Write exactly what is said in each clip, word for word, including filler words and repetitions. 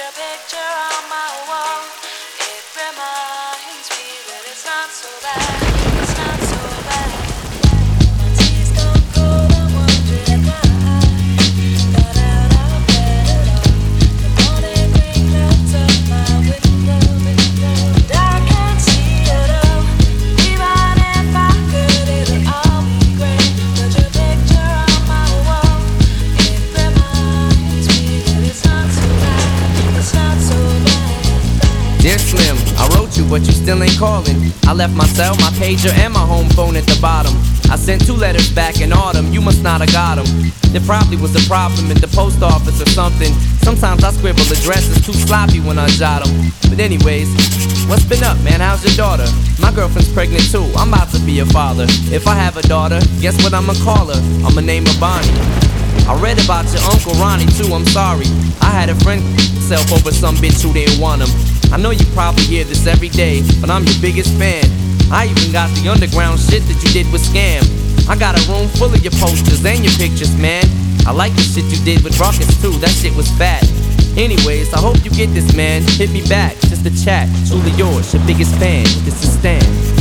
your picture on my wall. It reminds me that it's not so bad. It's not so bad. My tears don't cold, I'm wondering why. Got out of bed at all. The morning rain clouds up my window, and I can't see it all. Even if I could, it'll all be great. Put your picture on my wall. It reminds me that it's not so bad. It's not so bad. Dear Slim, I wrote you, but you still ain't calling. I left my cell, my pager, and my home phone at the bottom. I sent two letters back in autumn, you must not have got them. There probably was a problem in the post office or something. Sometimes I scribble addresses too sloppy when I jot them. But anyways, what's been up, man? How's your daughter? My girlfriend's pregnant too, I'm about to be a father. If I have a daughter, guess what I'ma call her? I'ma name her Bonnie. I read about your Uncle Ronnie too, I'm sorry. I had a friend self over some bitch who didn't want him. I know you probably hear this every day, but I'm your biggest fan. I even got the underground shit that you did with Scam. I got a room full of your posters and your pictures, man. I like the shit you did with Ruckus too, that shit was fat. Anyways, I hope you get this, man. Hit me back, just a chat. Truly yours, your biggest fan. This is Stan.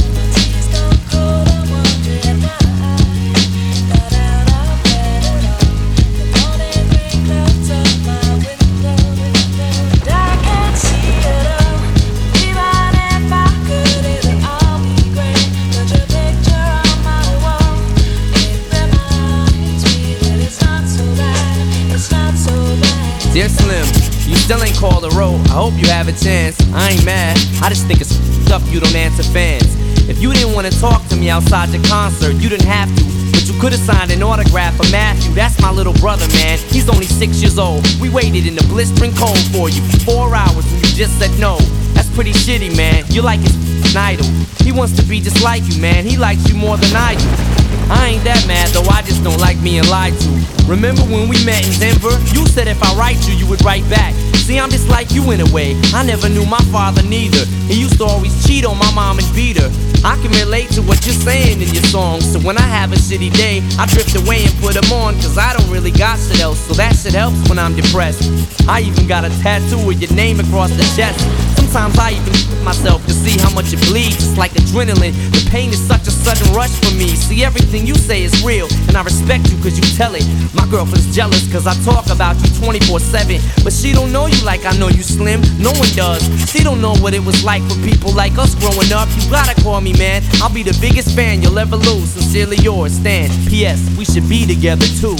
Dear Slim, you still ain't called a road. I hope you have a chance. I ain't mad. I just think it's f***ed up you don't answer fans. If you didn't want to talk to me outside your concert, you didn't have to. But you could've signed an autograph for Matthew. That's my little brother, man. He's only six years old. We waited in the blistering cold for you for four hours and you just said no. That's pretty shitty, man. You're like his f***ing idol. He wants to be just like you, man. He likes you more than I do. I ain't that mad though, I just don't like being lied to. Remember when we met in Denver? You said if I write you, you would write back. See, I'm just like you in a way. I never knew my father neither. He used to always cheat on my mom and beat her. I can relate to what you're saying in your songs. So when I have a shitty day, I drift away and put them on. Cause I don't really got shit else, so that shit helps when I'm depressed. I even got a tattoo with your name across the chest. Sometimes I even f*** myself to see how much it bleeds. It's like adrenaline. The pain is such a sudden rush for me. See, everything you say is real, and I respect you cause you tell it. My girlfriend's jealous cause I talk about you twenty-four seven. But she don't know you like I know you, Slim. No one does. She don't know what it was like for people like us growing up. You gotta call me, man. I'll be the biggest fan you'll ever lose. Sincerely yours, Stan. P S. We should be together too.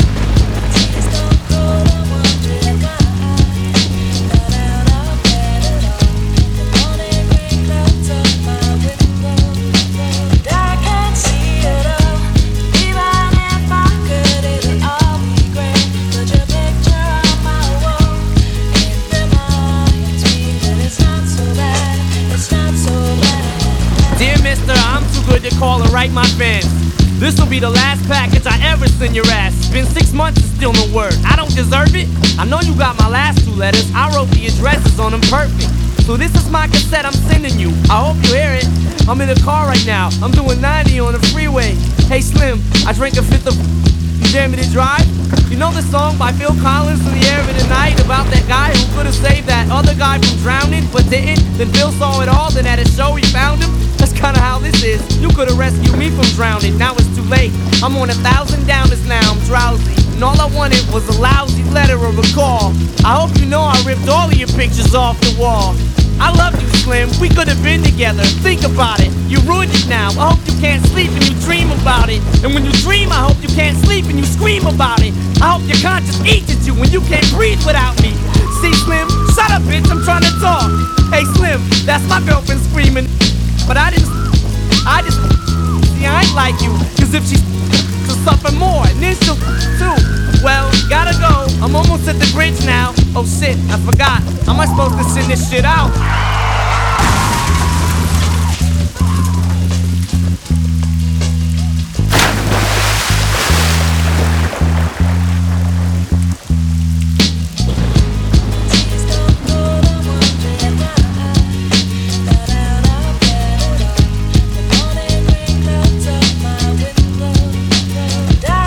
Call and write my fans. This'll be the last package I ever send your ass. It's been six months and still no word. I don't deserve it. I know you got my last two letters. I wrote the addresses on them perfect. So this is my cassette I'm sending you. I hope you hear it. I'm in the car right now. I'm doing ninety on the freeway. Hey Slim, I drank a fifth of. You dare me to drive? You know the song by Phil Collins, In the Air of the Night, about that guy who could've saved that other guy from drowning but didn't? Then Phil saw it all, then at a show he found him. That's kinda how this is. You could've rescued me from drowning, now it's too late. I'm on a thousand downers now, I'm drowsy. And all I wanted was a lousy letter or a call. I hope you know I ripped all of your pictures off the wall. I love you, Slim, we could've been together. Think about it, you ruined it now. I hope you can't sleep and you dream about it. And when you dream, I hope you can't sleep and you scream about it. I hope your conscience eats at you when you can't breathe without me. See, Slim, shut up, bitch, I'm trying to talk. Hey, Slim, that's my girlfriend screaming. But I didn't, I just, see, I ain't like you. Cause if she's to suffer more, and then she'll too. Well, gotta go, I'm almost at the bridge now. Oh shit, I forgot, how am I supposed to send this shit out?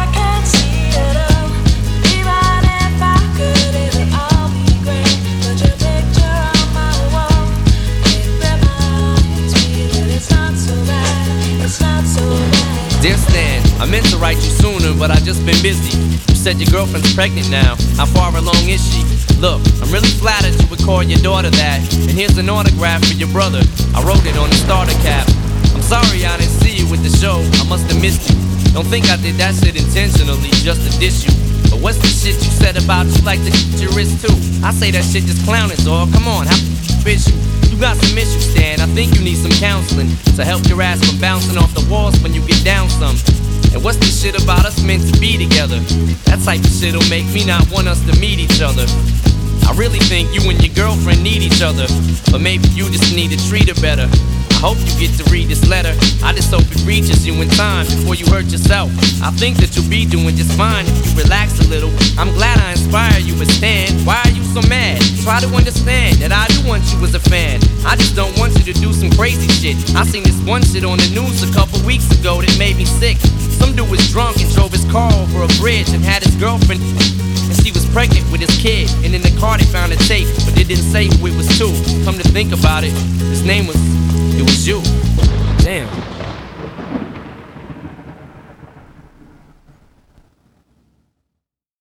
But been busy. You said your girlfriend's pregnant now. How far along is she? Look, I'm really flattered you would call your daughter that. And here's an autograph for your brother. I wrote it on the starter cap. I'm sorry I didn't see you with the show. I must have missed you. Don't think I did that shit intentionally just to diss you. But what's the shit you said about you like to your wrist too? I say that shit just clowning, dog. Come on, how is you? You got some issues, Stan. I think you need some counseling to help your ass from bouncing off the walls when you get down some. And what's this shit about us meant to be together? That type of shit'll make me not want us to meet each other. I really think you and your girlfriend need each other, but maybe you just need to treat her better. I hope you get to read this letter. I just hope it reaches you in time before you hurt yourself. I think that you'll be doing just fine if you relax a little. I'm glad I inspire you, but Stan, why are you so mad? Try to understand that I do want you as a fan. I just don't want you to do some crazy shit. I seen this one shit on the news a couple weeks ago that made me sick. Some dude was drunk and drove his car over a bridge and had his girlfriend, and she was pregnant with his kid. And in the car they found a tape, but they didn't say who it was to. Come to think about it, his name was, it was you. Damn.